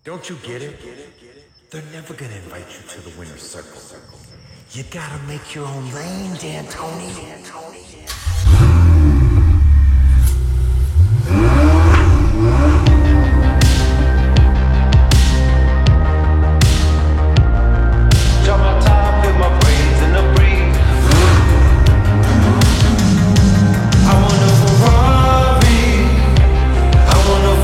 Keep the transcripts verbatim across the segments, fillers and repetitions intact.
Don't you get it? They're never gonna invite you to the winner's circle. You gotta make your own lane, D'Antoni. Drop my top, put my braids in the breeze. I want a Ferrari. I want a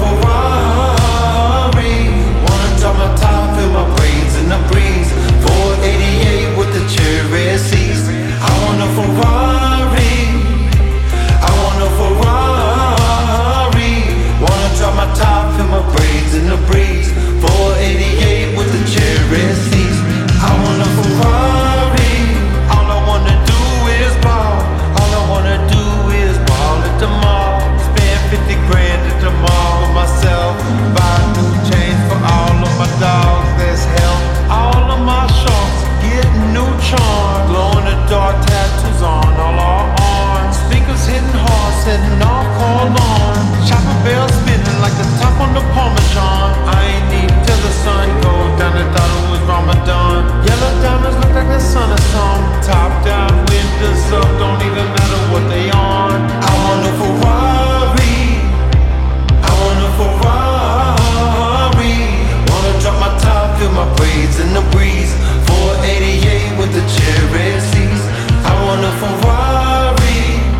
Ferrari. Wanna drop my top, put my braids in the breeze. four eighty-eight with the cherry seats. I want a Ferrari. I want a Ferrari. Wanna drop my top, put my braids in the breeze. four eighty-eight with the cherry seats. I want a Ferrari. All I wanna do is ball. All I wanna do is ball at the mall. Spend fifty grand at the mall with myself. Buy new chains for all of my dogs. There's hell. All of my shorts get new charm. Glow in the dark tattoos on all our arms. Speakers hitting hard, setting off call on. Chopper bell spinning like the top on the Parmesan. I ain't need till the sun goes down. I thought it was Ramadan. Yellow diamonds look like the sun or some. Top down, windows up, don't even matter what they on. I want a Ferrari. I want a Ferrari. Wanna drop my top, feel my braids in the breeze. four eighty-eight with the cherry seats. I want a Ferrari.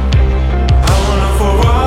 I want a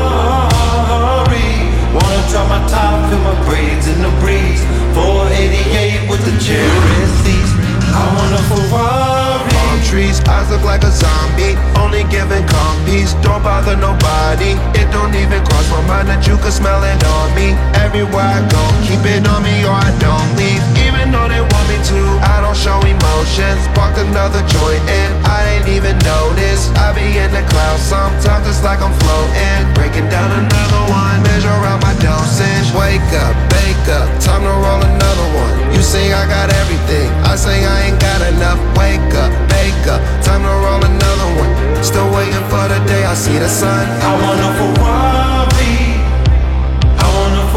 Ferrari. Wanna drop my top, feel my braids in the breeze. four eighty-eight with the cherry seats. I want a Ferrari. Palm trees, eyes look like a zombie. Only giving calm peace, don't bother nobody. It don't even cross my mind that you could smell it on me. Everywhere I go, keep it on me or I don't leave. Even though they want me to, I don't show emotions. Parked another joint and I ain't even noticed. I be in the clouds sometimes, it's like I'm floating. Breaking down another one, measure out my dosage. Wake up, bake up, time to roll another one. You say I got everything, I say I ain't got enough. Wake up, bake up, time to roll another one. Still waiting for the day I see the sun. I want a Ferrari. I want a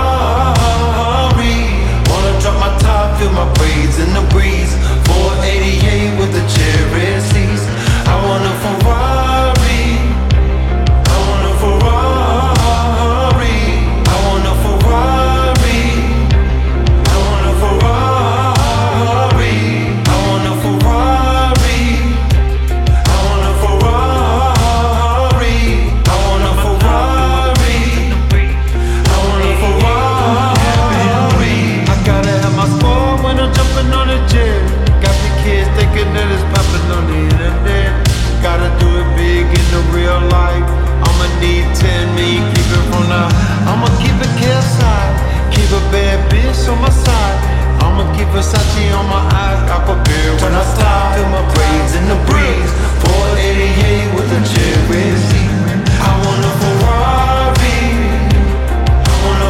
Ferrari. Wanna drop my top, feel my braids in the breeze. four eighty-eight with the cherry seats. I want a Ferrari. I want a Ferrari. I want a Ferrari. I want a Ferrari. I want a Ferrari. I want a Ferrari. I want a Ferrari. I want a Ferrari. I gotta have my squad when I'm jumping on the jet. Got the kids thinking that it's popping on the internet. Gotta do it big in the real life. I'ma need ten million, keep it from the. I'ma keep it side. Keep a bad bitch on my side. I'ma keep Versace on my eyes. Got prepared when I stop. Feel my braids in the breeze. four eighty-eight with the cherry seat. I want a Ferrari. I want a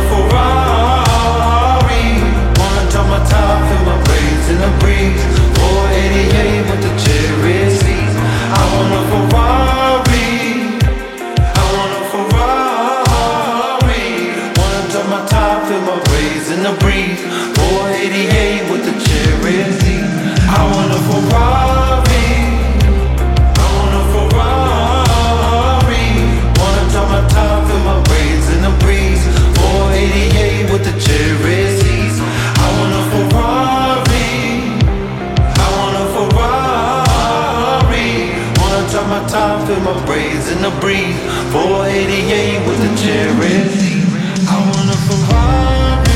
Ferrari. Wanna drop my top, feel my braids in the breeze. four eighty-eight with the cherry seats. I want a Ferrari. I want a Ferrari. Wanna drop my top, feel my braids in the breeze. four eighty-eight with the cherry seats. I want a Ferrari. I want a Ferrari. Wanna drop my top, feel my braids in the breeze. four eighty-eight with the cherry seats. I want a Ferrari. I want a Ferrari. Wanna drop my top, feel my braids in the breeze. four eighty-eight with the cherry seats. I want a Ferrari.